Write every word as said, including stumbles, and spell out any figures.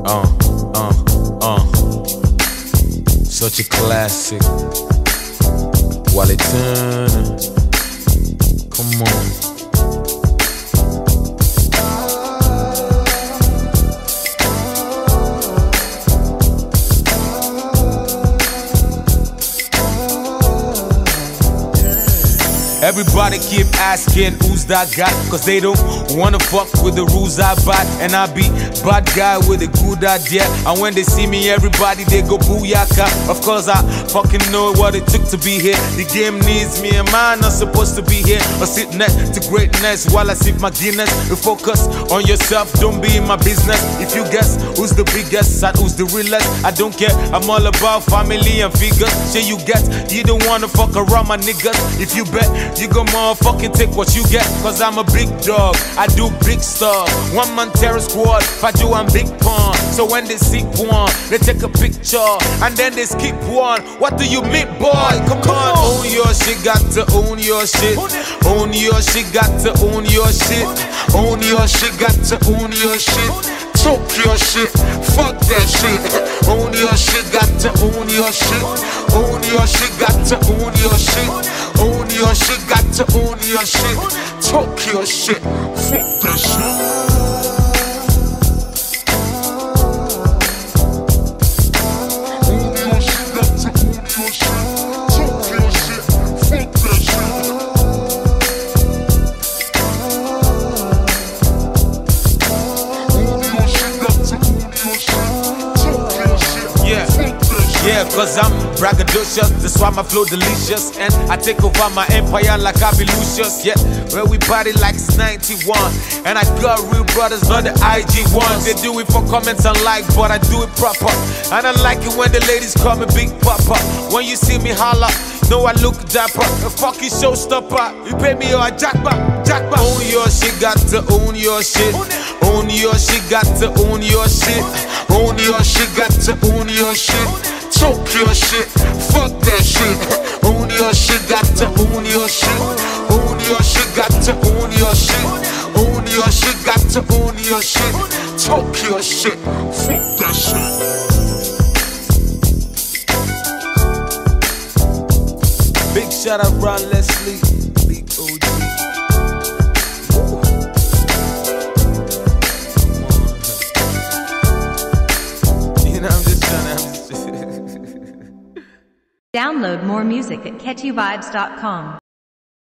Uh, uh, uh. Such a classic. Wally Turner. Come on. Everybody keep asking who's that guy, cause they don't wanna fuck with the rules I buy. And I be bad guy with a good idea, and when they see me everybody they go booyaka. Of course I fucking know what it took to be here. The game needs me and mine not supposed to be here, or sit next to greatness while I sip my Guinness. You focus on yourself, don't be in my business. If you guess who's the biggest and who's the realest, I don't care, I'm all about family and figures. Say you get, you don't wanna fuck around my niggas. If you bet, you go motherfucking take what you get, cause I'm a big dog, I do big stuff. One man terror squad, if I do I'm big pun. So when they see one, they take a picture and then they skip one. What do you mean, boy? Come, Come on. on Own your shit, got to own your shit. Own your shit, got to own your shit. Own your shit, got to own your shit. Talk your shit, fuck that shit. Own your shit, got to own your shit. Own your shit, got to own your shit. Own your shit, got to own your shit. Talk your shit, fuck that shit. Yeah, cause I'm braggadocious, that's why my flow delicious. And I take over my empire like I be Lucius. Yeah, where we party like it's ninety-one. And I got real brothers, not the I G ones. They do it for comments and like, but I do it proper. And I like it when the ladies call me Big Papa. When you see me holla, no I look dapper. A fucking showstopper, you pay me or I jackpot, jackpot. Own your shit, got to own your shit. Own your shit, got to own your shit. Own your shit, got to own your shit. Talk your shit, fuck that shit. Own your shit, got to own your shit. Own your shit, got to own your shit. Own your shit, got to own your shit. Talk your shit, fuck that shit. Big shout out Ron Leslie, big O G. You know, I'm just trying to, I'm just Download more music at catchy vibes dot com.